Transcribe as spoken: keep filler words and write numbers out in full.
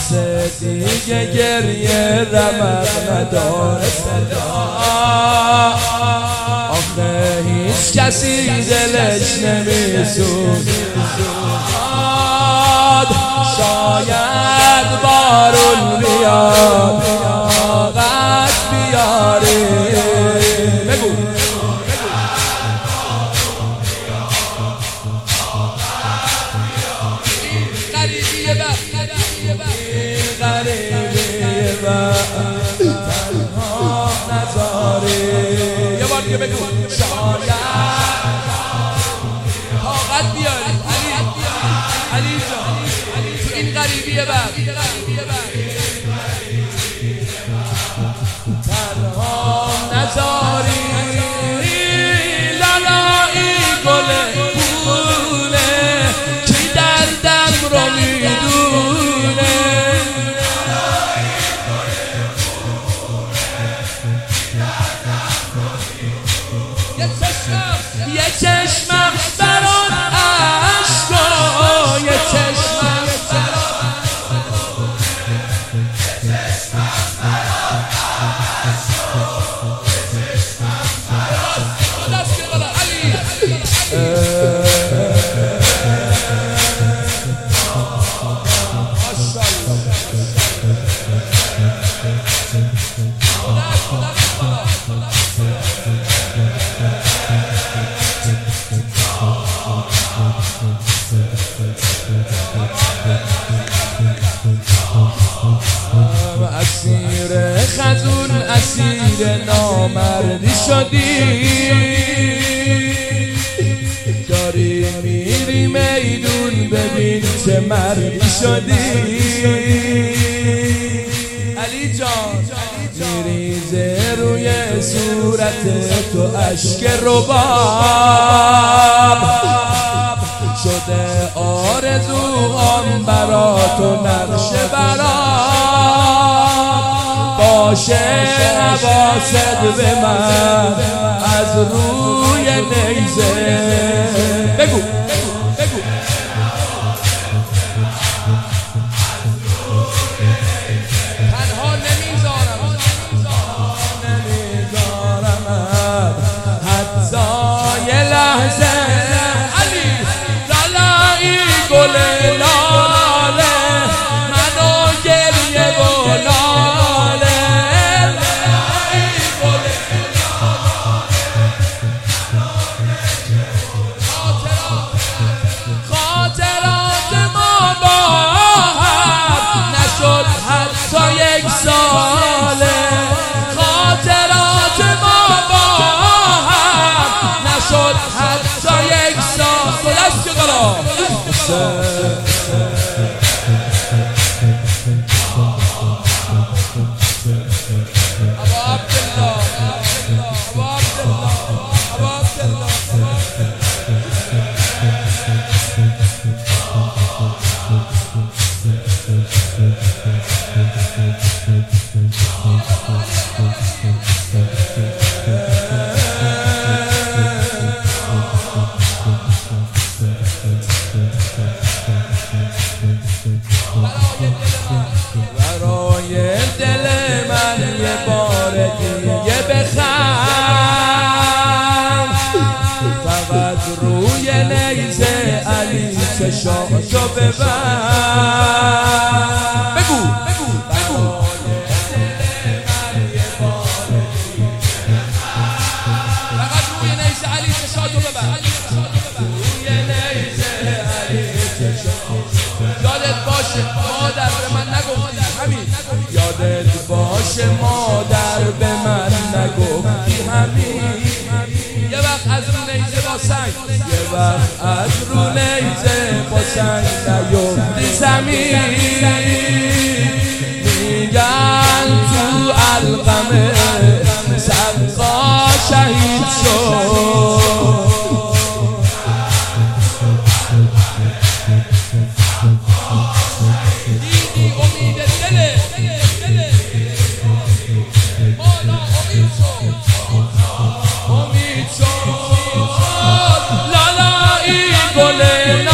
بسه دیگه گریه رمق نداره صدا. آخه هیچ کسی دلش نمیسوزد، شاید بارون بیاد طاقت بیاری. بگو غریبیه بر غریبیه بر تنها نذاری. یه بار دیگه بگو شاید طاقت بیاری. علی علی جان تو این غریبیه بر تنها نذاری. لالایی گل پونه کی دردم رو میدونه. یه چشمم یه چشمم بران عشقا، یه چشمم اسیر خزون اسیر نامردی شدی. داری میری میدون ببین چه مردی شدی. علی جان میریزه روی صورت تو اشک رباب. شده آرزوام برا تو نقش برام. باشه حواست به من از روی نیزه. بگو بگو تنها نمیذارم نمیذارم حتی یه لحظه. علی لالایی گل لاله منو گریه و لاله. خاطرات ما با هم نشد حتی یک ساله. خاطرات ما با هم نشد حتی یک سال. دلش که قرار برای دل من یه بار دیگه بخند. فقط روی نیزه علی چشاشو ببند. بگو بگو بگو فقط روی نیزه علی چشاشو ببند. روی نیزه علی چشاشو. یادت باشه مادر به من نگفتی همین. یادت باشه مادر به من نگفتی همین. یه وقت از رو نیزه با سنگ، یه وقت از رو نیزه با سنگ نیفتی زمین. میگن تو علقمه سقا شهید شد. لالایی گل